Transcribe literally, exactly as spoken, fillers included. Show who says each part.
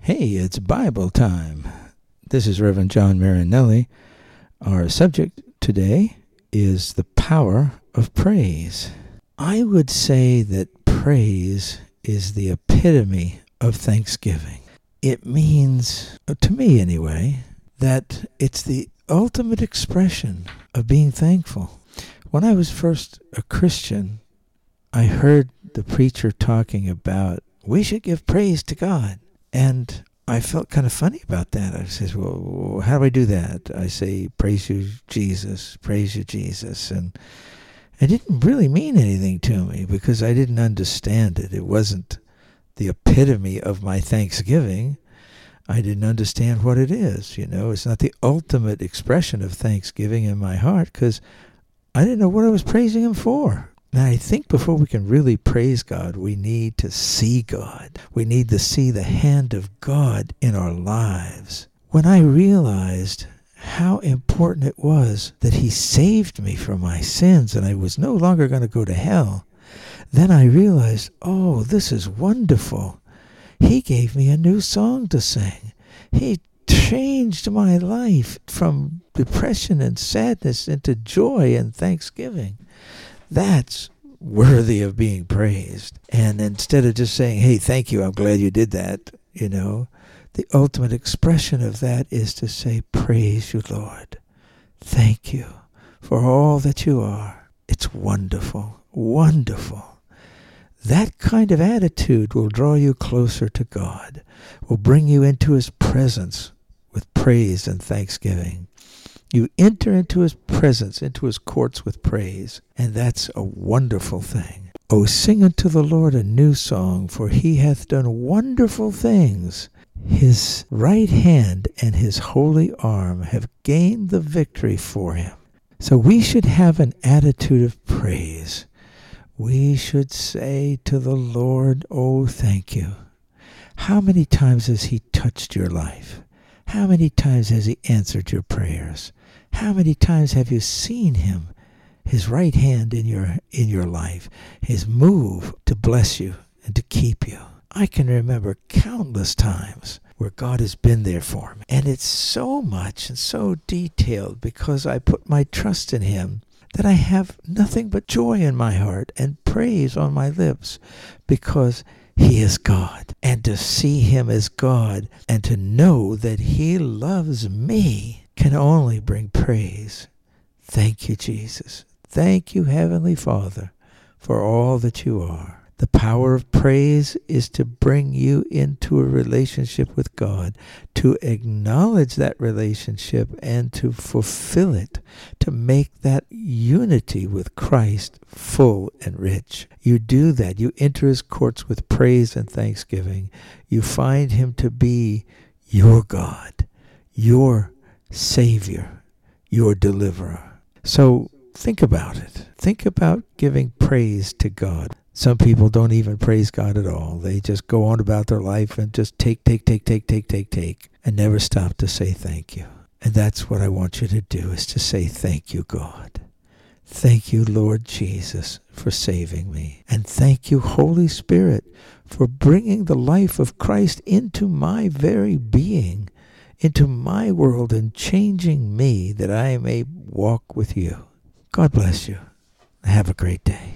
Speaker 1: Hey, it's Bible time. This is Reverend John Marinelli. Our subject today is the power of praise. I would say that praise is the epitome of thanksgiving. It means, to me anyway, that it's the ultimate expression of being thankful. When I was first a Christian, I heard the preacher talking about we should give praise to God. And I felt kind of funny about that. I said, well, how do I do that? I say, praise you, Jesus, praise you, Jesus. And it didn't really mean anything to me because I didn't understand it. It wasn't the epitome of my thanksgiving. I didn't understand what it is. You know, it's not the ultimate expression of thanksgiving in my heart because I didn't know what I was praising him for. Now, I think before we can really praise God, we need to see God. We need to see the hand of God in our lives. When I realized how important it was that he saved me from my sins and I was no longer going to go to hell, then I realized, oh, this is wonderful. He gave me a new song to sing. He changed my life from depression and sadness into joy and thanksgiving. That's worthy of being praised. And instead of just saying, hey, thank you, I'm glad you did that, you know, the ultimate expression of that is to say, praise you, Lord. Thank you for all that you are. It's wonderful, wonderful. That kind of attitude will draw you closer to God, will bring you into his presence with praise and thanksgiving. You enter into his presence, into his courts with praise, and that's a wonderful thing. Oh, sing unto the Lord a new song, for he hath done wonderful things. His right hand and his holy arm have gained the victory for him. So we should have an attitude of praise. We should say to the Lord, oh, thank you. How many times has he touched your life? How many times has he answered your prayers? How many times have you seen him, his right hand in your in your life, his move to bless you and to keep you? I can remember countless times where God has been there for me. And it's so much and so detailed because I put my trust in him that I have nothing but joy in my heart and praise on my lips because he is God. And to see him as God and to know that he loves me can only bring praise. Thank you, Jesus. Thank you, Heavenly Father, for all that you are. The power of praise is to bring you into a relationship with God, to acknowledge that relationship and to fulfill it, to make that unity with Christ full and rich. You do that. You enter his courts with praise and thanksgiving. You find him to be your God, your Savior, your deliverer. So think about it. Think about giving praise to God. Some people don't even praise God at all. They just go on about their life and just take, take, take, take, take, take, take, and never stop to say thank you. And that's what I want you to do, is to say thank you, God. Thank you, Lord Jesus, for saving me. And thank you, Holy Spirit, for bringing the life of Christ into my very being, into my world, and changing me that I may walk with you. God bless you. Have a great day.